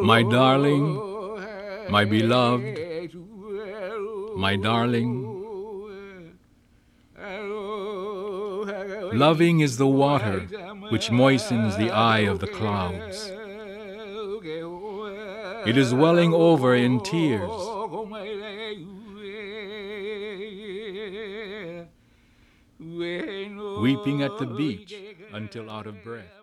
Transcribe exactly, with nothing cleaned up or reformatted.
My darling, my beloved, my darling. Loving is the water which moistens the eye of the clouds. It is welling over in tears. Weeping at the beach until out of breath.